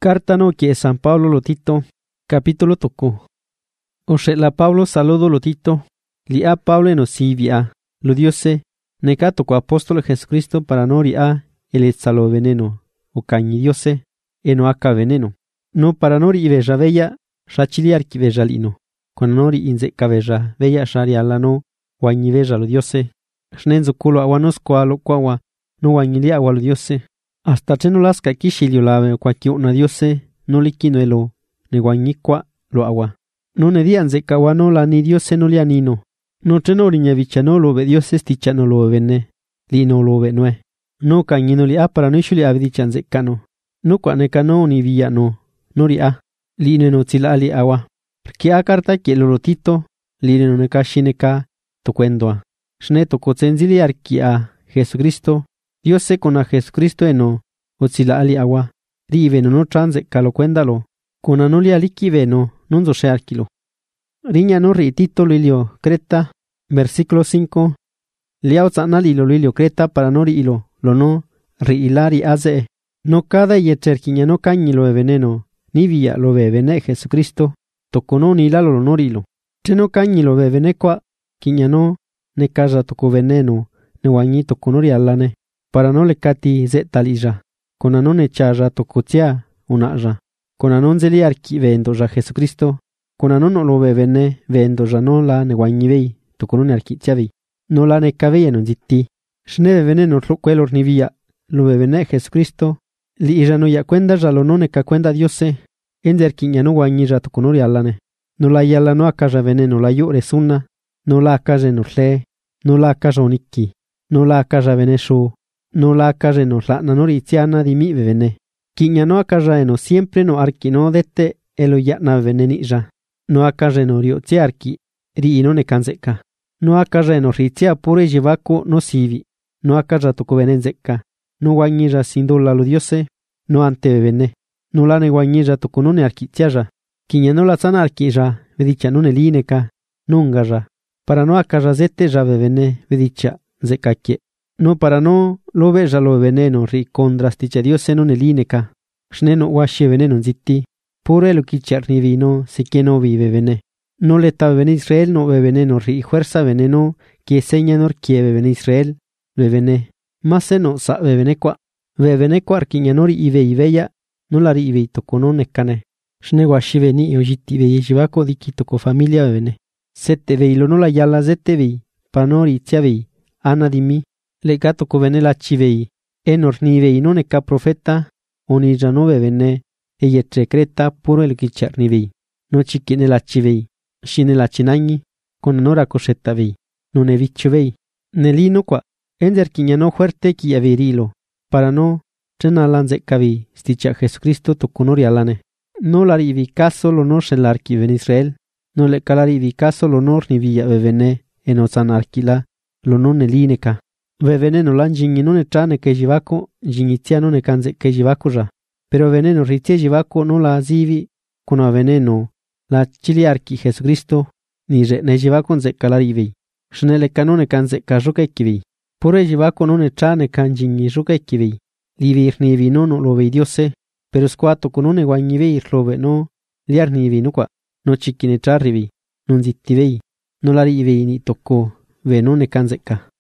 Carta no que San Pablo lo Tito, capítulo tocó. La Pablo saludo lo Tito, lia Pablo no si via, lo Diose, neca tocó apóstol Jesucristo para no ria el salo veneno, o cañi Diose, no acá veneno. No para no ri veja bella, rachiliar ki veja lino, con no ri inze cabella, bella sharia la no, guañi veja lo Diose, shnenzo culo aguanos cualo cuagua, no guañilia agua lo Diose. Hasta cheno las ka kishilio lave cuaquio na Diose, no liquinuelo, ne guañicua lo agua. No ne dian ze kawano la ni Diose no lianino. No cheno riña vichano lo ve Diose stichano lo vene, lino lo ve nue. No cañino li a para no ishuli abdichan ze cano. No cuanecano ni via no ri a, lino no tila ali agua. Porque a carta que lo Tito, lino no neka shineka, tocuendoa. Shne toko zenziliar ki a Jesucristo. Dios se con a Jesucristo eno, o sila ali agua, rive no transe calo cuéndalo, con anoli aliki veno, non so shearkilo. Riña no ri Tito lilio Creta, versículo 5, liao zanali lo lilio Creta para no ri ilo, lo no, ri ilari aze, no cada yecherquiña no cañi lo veneno, ni via lo vene Jesucristo, tocono ni la lo no rilo. Cheno cañi lo venequa, quiña no, ne casa toco veneno, ne guañito conori alane. Para no le cati zetalija, con anon echaja tocotia unaja, con anon zeliar ki vendoja Jesucristo, con anon no lo vene vendoja no la neguañivei, toconon arquichavi, no la necavei non zitti, shne vene no cuelor ni via, lo vene Jesucristo, li ija no ya cuenda ja lo no neca cuenda Diose, ender quiña no guañija toconori alane, no la yala no acaja veneno la yure sunna, no la acaje no le, no la acaja oniki, no la acaja veneshu. No la acaje no la nanoriziana di mi vene. Quiña no acaja no siempre no arki no dette elo ya na venenija. No acaje no riozzi arki, ri no ne kanzeka. No acaje no rizia pure jivaco no sivi. No acaja toko venenzeka. No guañija sin dola lo Diose, no ante vene. No la ne guañija toko no ne arkiziaja. Quiña no la sana arquija, vedicha no ne lineca, nungaja. Para no acaja zette ja vene, vedicha zekakie. No para no lo veja lo veneno ri contrastiche Diose non elineca. Shneno washe veneno zitti. Pure lo kichar ni vino si que no vive vene. No le ta ven Israel no ve veneno ri fuerza veneno que señanor quieve ven Israel ve vene. Mas no sa ve venecua. Ve venecua arquiñanori ive iveya no la ri ive tocono necane. Shne washe veni ojitti ve yivako diki toko familia ve vene. Sette veilo no la yala zette vei. Panori tiavei. Ana di mi. Le gato covene la civei, enor nivei non e ca profeta, oni già nove venne, e yetre creta puro el kichar nivei, no cichine la civei, scine la cinagni, con onora cosetta vei, non e viccevei, nelino qua, ender quiñano fuerte chi averilo, para no, cena lanze cavi, sticia Jesucristo to conori alane, no la rivi caso l'onor l'archi ven Israel, no le calarivi caso l'onor ni via vene, e no san archila, l'onor nelineca. Ve veneno lan jinghi non e trane che jivaco, jingizia non e canze che jivaco ja. Pero veneno rizie jivaco no la azivi, con a veneno, la ciliarchi Jesucristo, ni re ne jivaco nze calarivi. Shnele canone canze ca jukekkivi. Pure jivaco non e trane can jinghi jukekkivi. Livir nivi no lo vei Diose, pero squato con un e guagnivei rove no, liar nivi no qua, no cicchine trarrivi, non zittivei, no la rivei ni tocco, ve non e canze ca.